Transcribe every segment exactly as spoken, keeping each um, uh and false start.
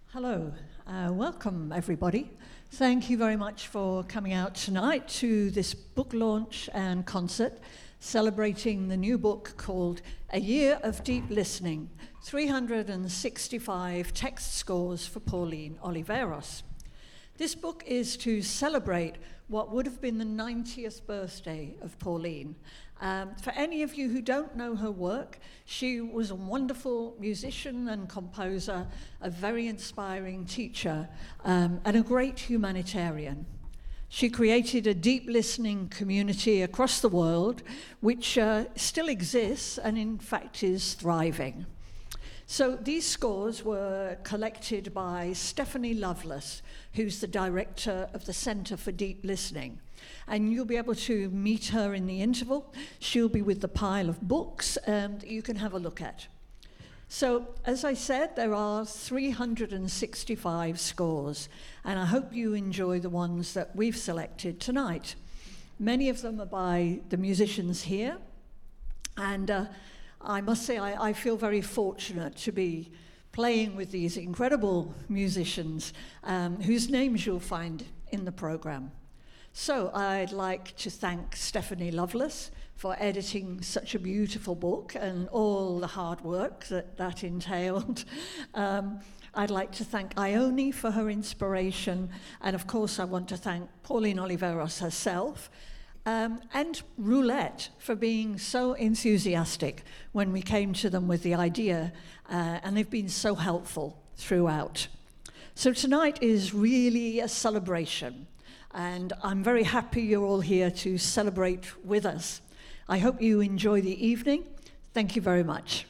Hello, uh, welcome everybody. Thank you very much for coming out tonight to this book launch and concert celebrating the new book called A Year of Deep Listening, three hundred sixty-five Text Scores for Pauline Oliveros. This book is to celebrate what would have been the ninetieth birthday of Pauline. Um, for any of you who don't know her work, she was a wonderful musician and composer, a very inspiring teacher, um, and a great humanitarian. She created a deep listening community across the world, which uh, still exists and in fact is thriving. So these scores were collected by Stephanie Lovelace, who's the director of the Centre for Deep Listening. And you'll be able to meet her in the interval. She'll be with the pile of books um, that you can have a look at. So, as I said, there are three hundred sixty-five scores, and I hope you enjoy the ones that we've selected tonight. Many of them are by the musicians here, and uh, I must say I, I feel very fortunate to be playing with these incredible musicians um, whose names you'll find in the programme. So I'd like to thank Stephanie Lovelace for editing such a beautiful book and all the hard work that that entailed. Um, I'd like to thank Ione for her inspiration, and of course I want to thank Pauline Oliveros herself, um, and Roulette for being so enthusiastic when we came to them with the idea, uh, and they've been so helpful throughout. So tonight is really a celebration. And I'm very happy you're all here to celebrate with us. I hope you enjoy the evening. Thank you very much.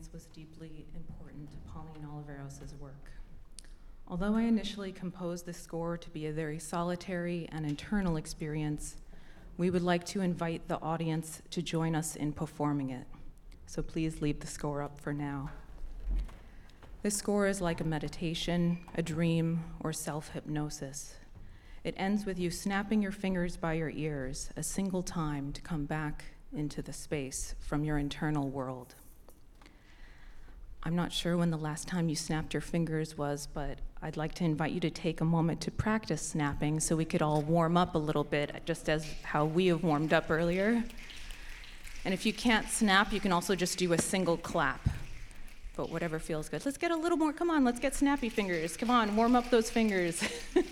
experience was deeply important to Pauline Oliveros' work. Although I initially composed this score to be a very solitary and internal experience, we would like to invite the audience to join us in performing it. So please leave the score up for now. This score is like a meditation, a dream, or self-hypnosis. It ends with you snapping your fingers by your ears a single time to come back into the space from your internal world. I'm not sure when the last time you snapped your fingers was, but I'd like to invite you to take a moment to practice snapping so we could all warm up a little bit, just as how we have warmed up earlier. And if you can't snap, you can also just do a single clap, but whatever feels good. Let's get a little more, come on, let's get snappy fingers. Come on, warm up those fingers.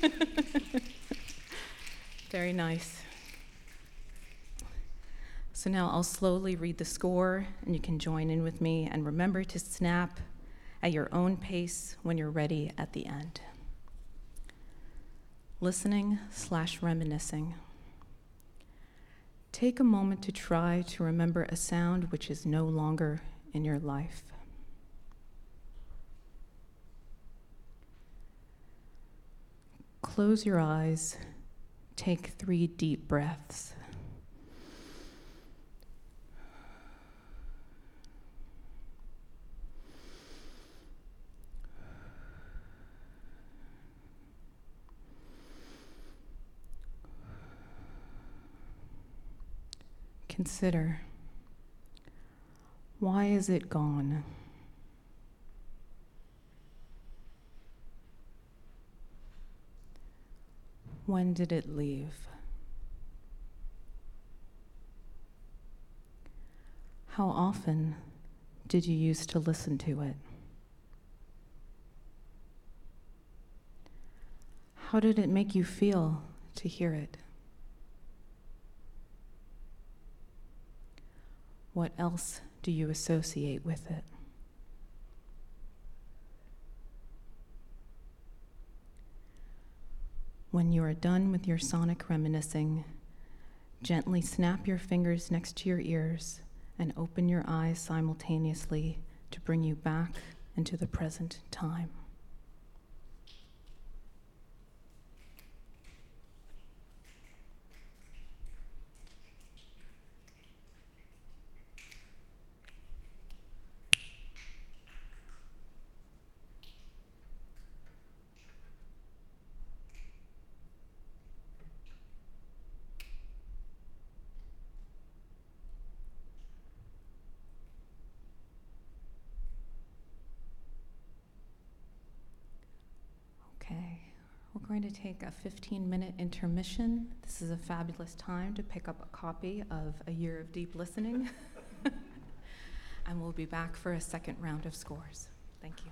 Very nice. So now I'll slowly read the score, and you can join in with me, and remember to snap at your own pace when you're ready at the end. Listening slash reminiscing. Take a moment to try to remember a sound which is no longer in your life. Close your eyes. Take three deep breaths. Consider, why is it gone? When did it leave? How often did you used to listen to it? How did it make you feel to hear it? What else do you associate with it? When you are done with your sonic reminiscing, gently snap your fingers next to your ears and open your eyes simultaneously to bring you back into the present time. Okay, we're going to take a fifteen minute intermission. This is a fabulous time to pick up a copy of A Year of Deep Listening. And we'll be back for a second round of scores. Thank you.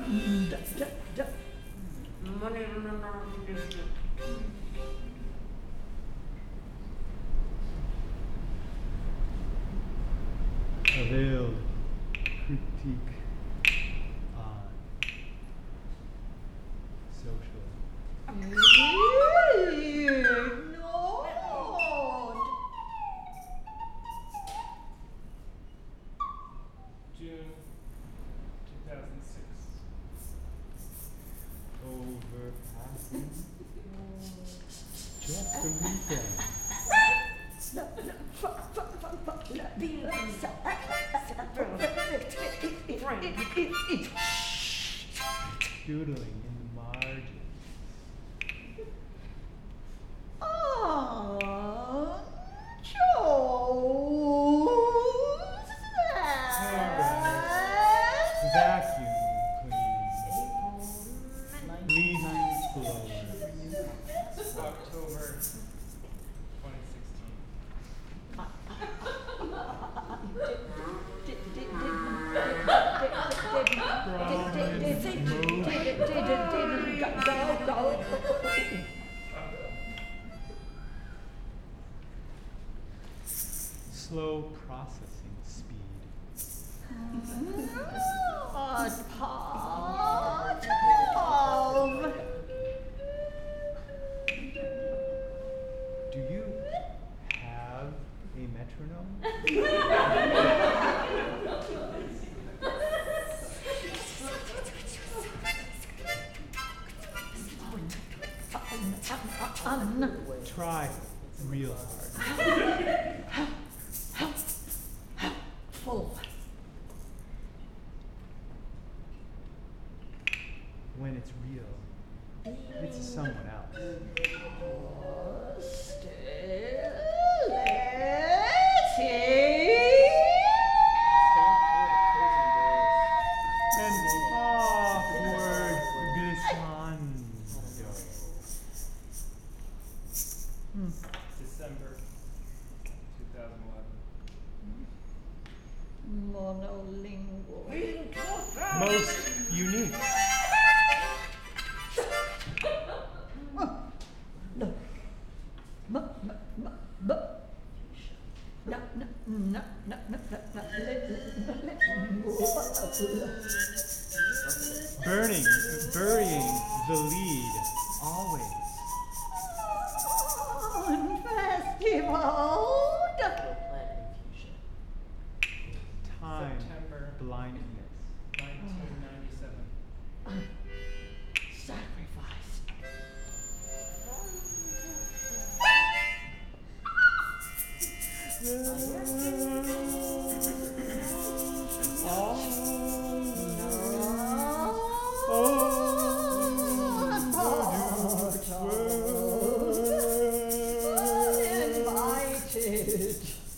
da, da, da. A veiled critique on social. Ignored. June two thousand six. Overpassing. Just a weekend. No, no, fuck, fuck, fuck, fuck, no, be Doodling in the margins. Oh, Jules. Vacuum clean. Leaf blower. October twenty sixteen. Slow processing speed. Not part of. Do you have a metronome? Try real hard. Full. When it's real, it's someone else. And awkward glissando. December two thousand eleven. Monolingual. Most unique. No. Ma, ma, ma, ma. No, no, no, no, no, no, no. Burning, burying the lead, always. On festival. Time, September blindness. nineteen ninety-seven. Sacrifice. Uninvited.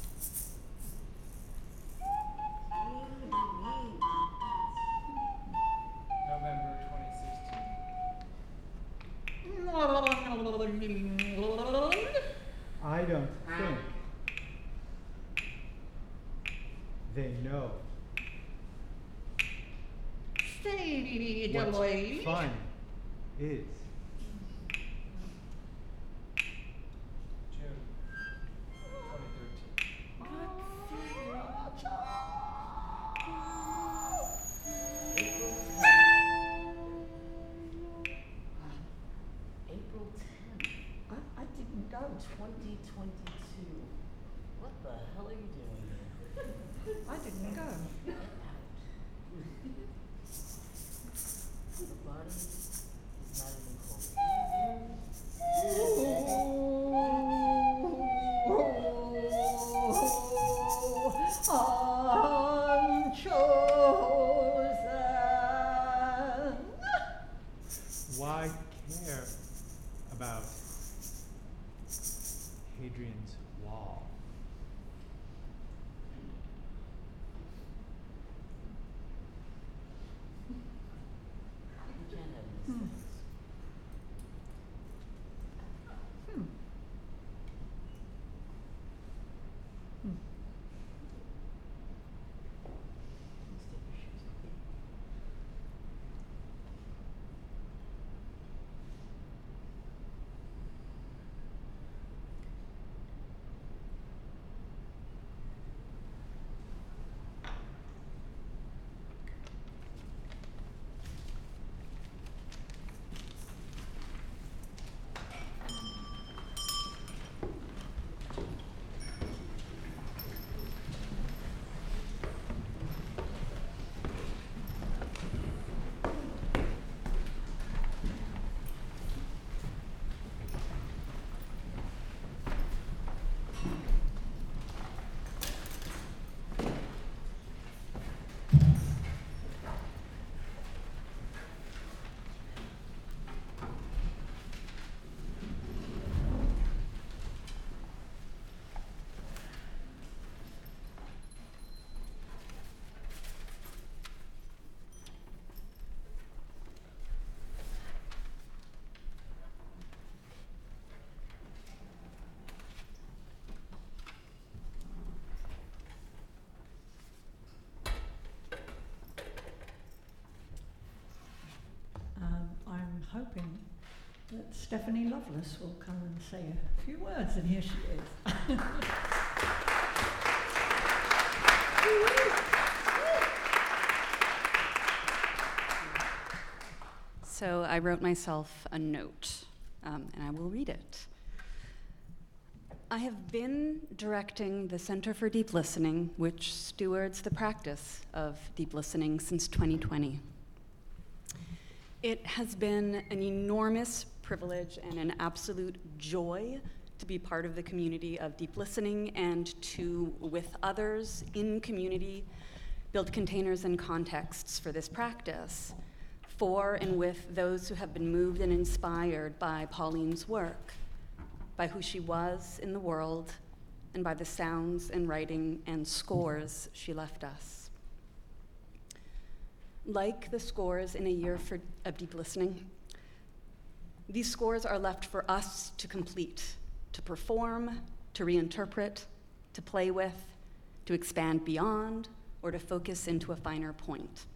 November twenty sixteen. I don't think they know Stay, what Deloitte. fun is. June twenty thirteen. April tenth, I, I didn't go. twenty twenty-two. What the hell are you doing here? I didn't go. Get out. The body is not even hoping that Stephanie Lovelace will come and say a few words, and here she is. So I wrote myself a note, um, and I will read it. I have been directing the Center for Deep Listening, which stewards the practice of deep listening, since twenty twenty. It has been an enormous privilege and an absolute joy to be part of the community of deep listening and to, with others in community, build containers and contexts for this practice, for and with those who have been moved and inspired by Pauline's work, by who she was in the world, and by the sounds and writing and scores she left us. Like the scores in A Year for, of Deep Listening, these scores are left for us to complete, to perform, to reinterpret, to play with, to expand beyond, or to focus into a finer point.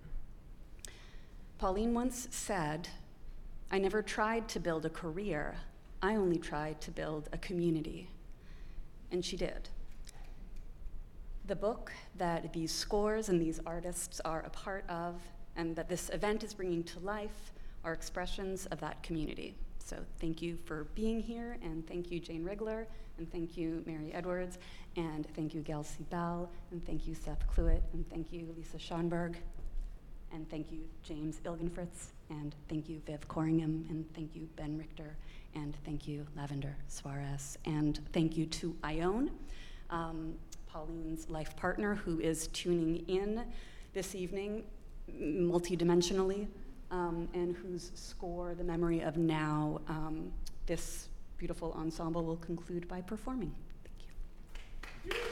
Pauline once said, "I never tried to build a career, I only tried to build a community." And she did. The book that these scores and these artists are a part of, and that this event is bringing to life, are expressions of that community. So thank you for being here, and thank you, Jane Rigler, and thank you, Mary Edwards, and thank you, Gail C. Bell, and thank you, Seth Cluett, and thank you, Lisa Schonberg, and thank you, James Ilgenfritz, and thank you, Viv Corringham, and thank you, Ben Richter, and thank you, Lavender Suarez, and thank you to Ione, um, Pauline's life partner, who is tuning in this evening multidimensionally, um, and whose score, The Memory of Now, um, this beautiful ensemble will conclude by performing. Thank you.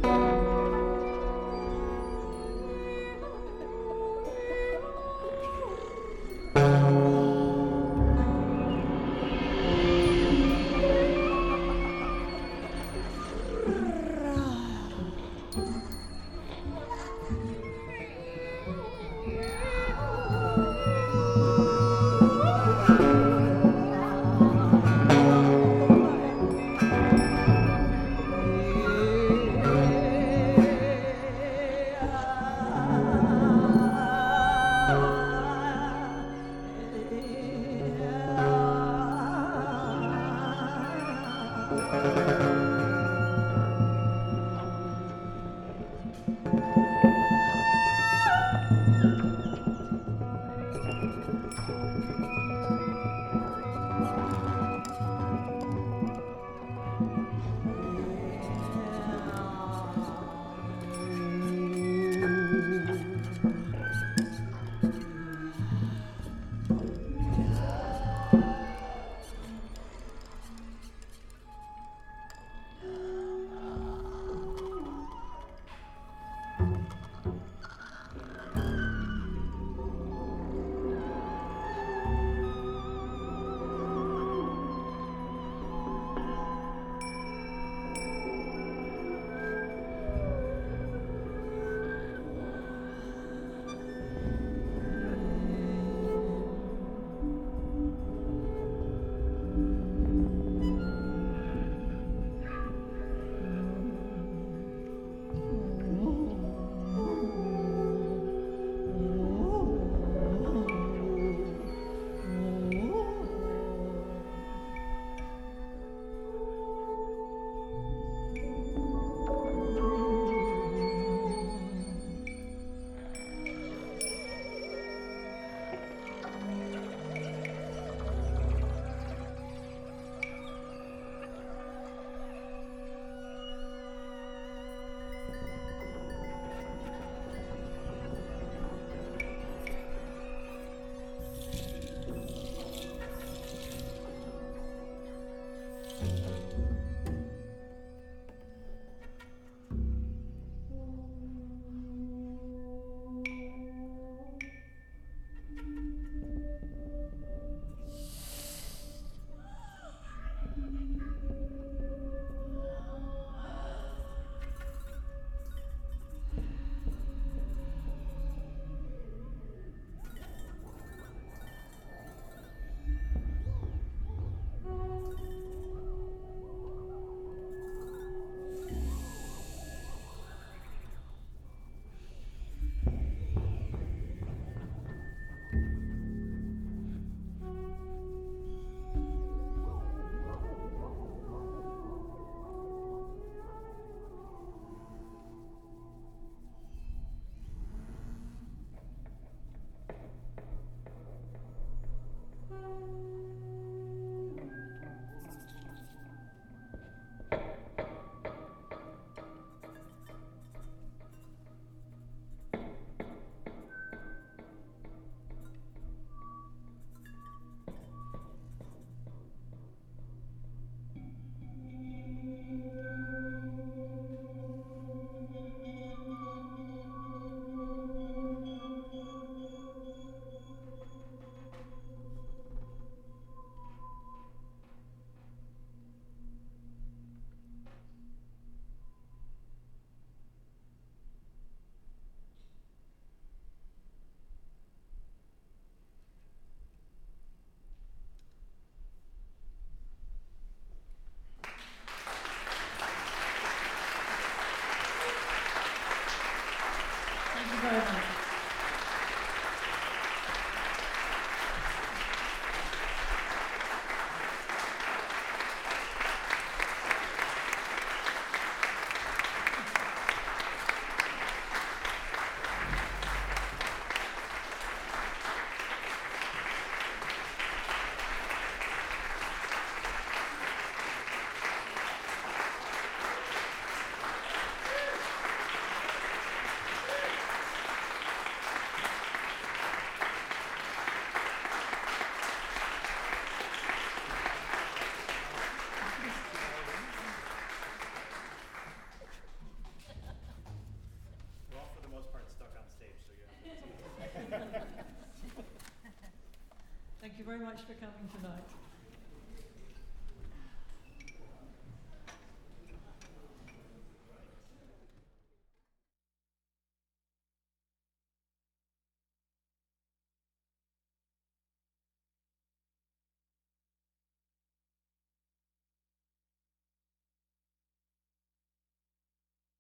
you.